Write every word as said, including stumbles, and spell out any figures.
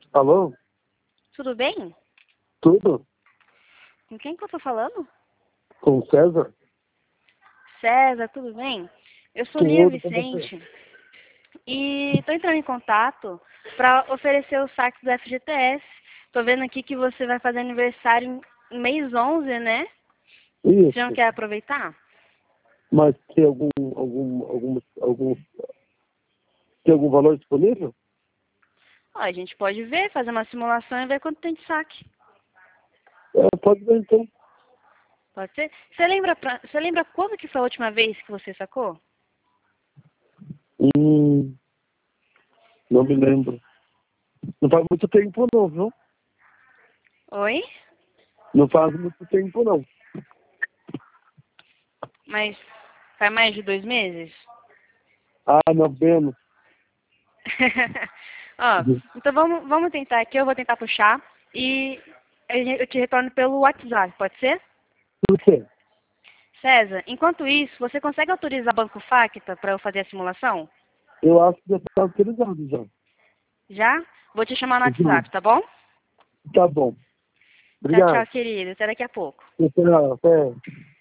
Alô? Tudo bem? Tudo? Com quem que eu tô falando? Com o César? César, tudo bem? Eu sou Lia Tudo com você. Vicente e tô entrando em contato para oferecer o saque do F G T S. Tô vendo aqui que você vai fazer aniversário em mês onze, né? Você não Isso. quer aproveitar? Mas tem algum, algum, algum, algum, tem algum valor disponível? Ó, a gente pode ver, fazer uma simulação e ver quanto tem de saque. É, pode ver então. Pode ser? Você lembra, pra... você lembra quando que foi a última vez que você sacou? Hum, não me lembro. Não faz muito tempo não, viu? Oi? Não faz muito tempo não. Mas faz mais de dois meses? Ah, não, menos. Ó, então vamos, vamos tentar aqui, eu vou tentar puxar e eu te retorno pelo WhatsApp, pode ser? Por quê? César, enquanto isso, você consegue autorizar o Banco Facta para eu fazer a simulação? Eu acho que já está autorizado já. Já? Vou te chamar no Uhum. WhatsApp, tá bom? Tá bom. Tchau, tchau, Obrigado. querido. Até daqui a pouco. Até, até.